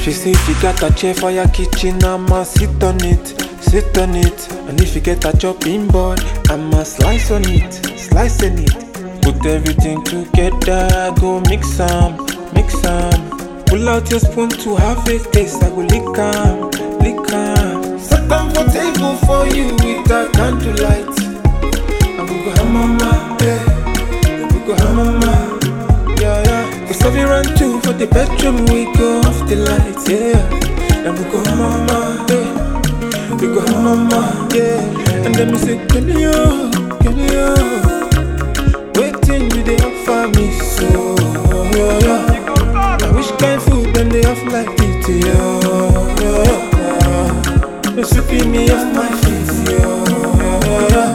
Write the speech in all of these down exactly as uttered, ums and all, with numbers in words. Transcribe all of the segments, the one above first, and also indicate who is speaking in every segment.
Speaker 1: She say if you got a chair for your kitchen, I'ma sit on it, sit on it. And if you get a chopping board, I'ma slice on it, slice on it. Put everything together, go mix some, mix some. Pull out your spoon to have a taste, I go lick am, lick am. Set them for table for you with a candlelight. And we go hamama, yeah, we go hamama, yeah, yeah. We serve you round two for the bedroom, we go off the lights, yeah. And we go hamama, yeah, we go hamama, yeah. And then we say, can you, can you? Waiting you they offer me so, yeah, yeah. Now which kind food them they have like it, yeah, yeah, yeah. You're sweeping me off my feet, yeah, yeah,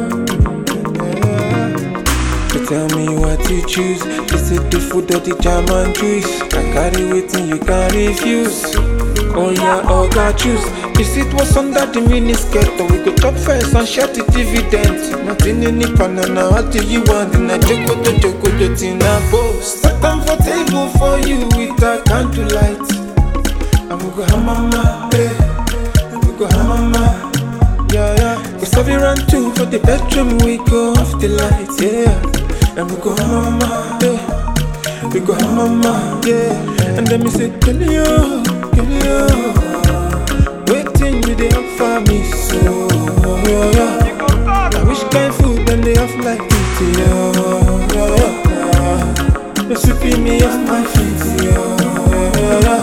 Speaker 1: yeah. You tell me what you choose. Is it the food or the jam and juice? I carry waiting you can't refuse. Oh yeah, all got choose. Is it what's under the miniskirt? Or we go chop first and share the dividend. Nothing in the banana, what do you want? In a joko to joko to tina post. Set them for table for you with a candlelight. And we go hamama, eh. And we go hamama, yeah, yeah. We serve you round two for the bedroom, we go off the lights, yeah. And we go hamama, eh. We go hamama, yeah. And then we say, can you, can you? Waiting you they offer me so, yeah, yeah. Now which kind food then they have like it, yeah, yeah, yeah. You're sweeping me off my feet, yeah, yeah, yeah.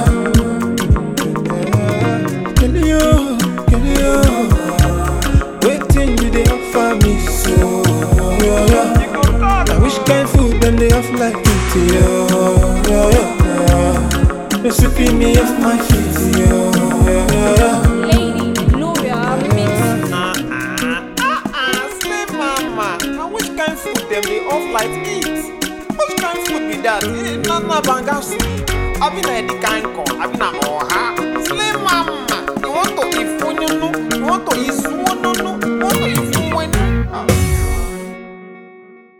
Speaker 1: Can you, can you? Waiting you they offer me so, yeah, yeah. Now which kind food then they have like it, yeah, yeah, yeah. You're sweeping me off my feet, yeah, yeah, yeah.
Speaker 2: Them they off like eat. Which kind of food be that? Nana bangasi. I been a the kind call. I been a oha. Slay mama. You want to eat phone, you know? You want to eat soup?